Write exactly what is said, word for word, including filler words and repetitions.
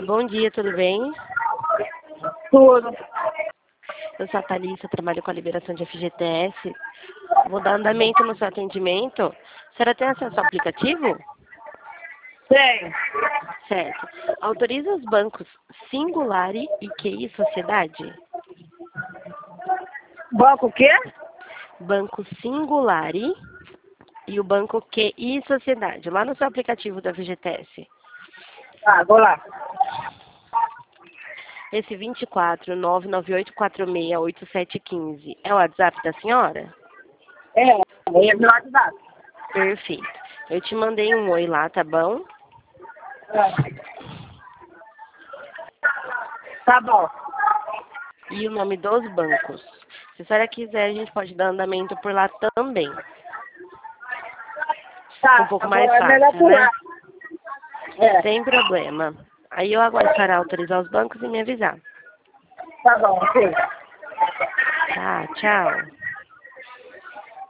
bom dia, tudo bem? Tudo. Eu sou a Thalissa, trabalho com a liberação de F G T S. Vou dar andamento no seu atendimento. A senhora tem acesso ao aplicativo? Tem. Certo. Autoriza os bancos Singulari e Q I Sociedade? Banco o quê? Banco Singulari e o banco Q I Sociedade, lá no seu aplicativo da F G T S. Ah, vou lá. Esse vinte e quatro, nove nove oito quatro seis, oito sete um cinco é o WhatsApp da senhora? É, é do WhatsApp. Perfeito. Eu te mandei um oi lá, tá bom? É. Tá bom. E o nome dos bancos. Se a senhora quiser, a gente pode dar andamento por lá também. Tá, Um pouco agora mais é melhor fácil, por né? lá. É, Sem problema. Aí eu aguardo a senhora autorizar os bancos e me avisar. tá bom, ok. Tá, tchau.